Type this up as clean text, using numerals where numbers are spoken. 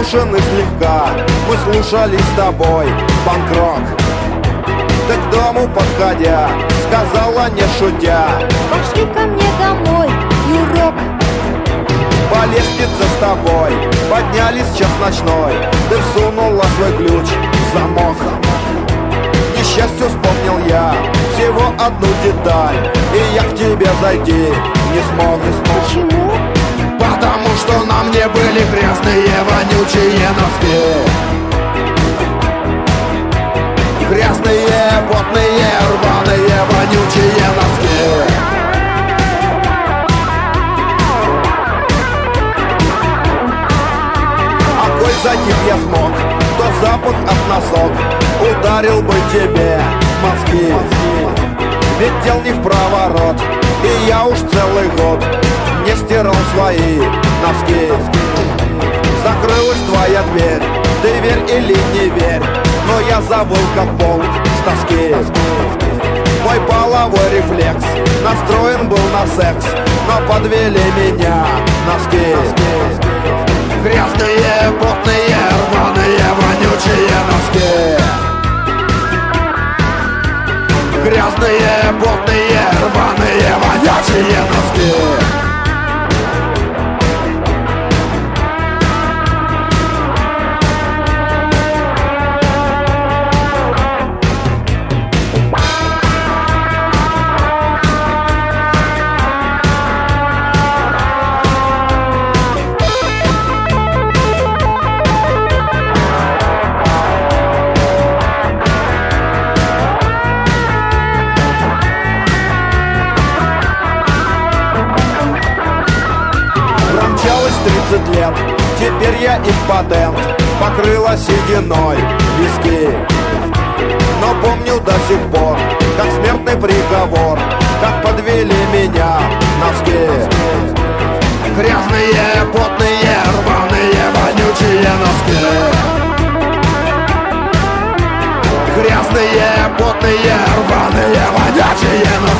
Брошены слегка, мы слушали с тобой панк-рок. Ты к дому подходя, сказала не шутя: пошли ко мне домой, Юрок. по лестнице с тобой поднялись в час ночной. Ты всунула свой ключ в замок. К несчастью вспомнил я всего одну деталь, и я к тебе зайти не смог. Почему? Потому что на мне были грязные вонючие носки. Грязные, потные, рваные, вонючие носки. А коль затих я смог, то запах от носок ударил бы тебе в мозги. Ведь дел не в проворот, и я уж целый год не стирал свои носки. Закрылась твоя дверь, ты верь или не верь, но я забыл, как волк с тоски. Мой половой рефлекс настроен был на секс, но подвели меня носки. Грязные, потные, рваные, вонючие носки. Грязные, потные, рваные, вонючие носки. Промчалось 30 лет, теперь я импотент, покрыла сединой виски. Но помню до сих пор, как смертный приговор, как подвели меня носки. Грязные, потные, рваные, вонючие носки. Грязные, потные, рваные, вонючие носки.